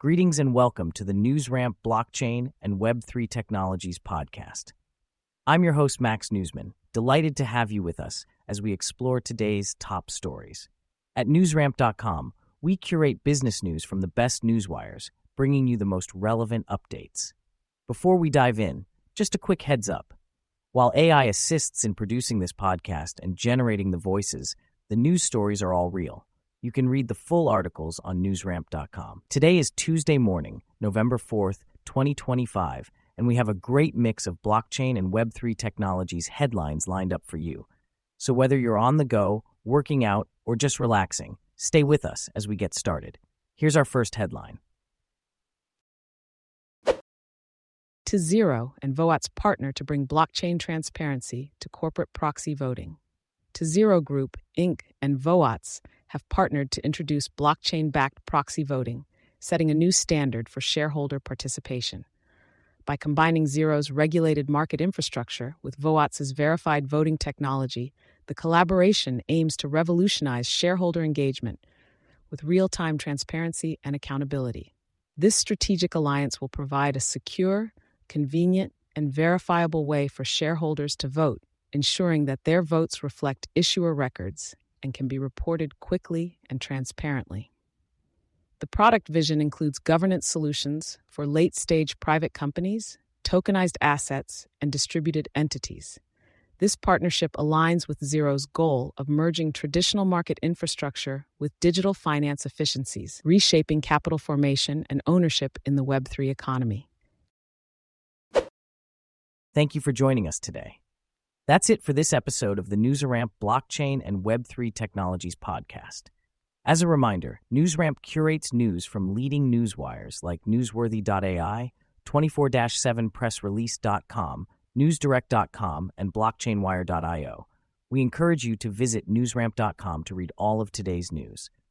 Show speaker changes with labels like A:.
A: Greetings and welcome to the NewsRamp Blockchain and Web3 Technologies podcast. I'm your host, Max Newsman, delighted to have you with us as we explore today's top stories. At newsramp.com, we curate business news from the best newswires, bringing you the most relevant updates. Before we dive in, just a quick heads up. While AI assists in producing this podcast and generating the voices, the news stories are all real. You can read the full articles on newsramp.com. Today is Tuesday morning, November 4th, 2025, and we have a great mix of blockchain and Web3 technologies headlines lined up for you. So whether you're on the go, working out, or just relaxing, stay with us as we get started. Here's our first headline.
B: tZero and Voatz partner to bring blockchain transparency to corporate proxy voting. tZero Group, Inc. and Voatz have partnered to introduce blockchain-backed proxy voting, setting a new standard for shareholder participation. By combining Zero's regulated market infrastructure with Voatz's verified voting technology, the collaboration aims to revolutionize shareholder engagement with real-time transparency and accountability. This strategic alliance will provide a secure, convenient, and verifiable way for shareholders to vote, ensuring that their votes reflect issuer records and can be reported quickly and transparently. The product vision includes governance solutions for late-stage private companies, tokenized assets, and distributed entities. This partnership aligns with Zero's goal of merging traditional market infrastructure with digital finance efficiencies, reshaping capital formation and ownership in the Web3 economy.
A: Thank you for joining us today. That's it for this episode of the NewsRamp Blockchain and Web3 Technologies podcast. As a reminder, NewsRamp curates news from leading newswires like Newsworthy.ai, 24/7pressrelease.com, newsdirect.com, and blockchainwire.io. We encourage you to visit newsramp.com to read all of today's news.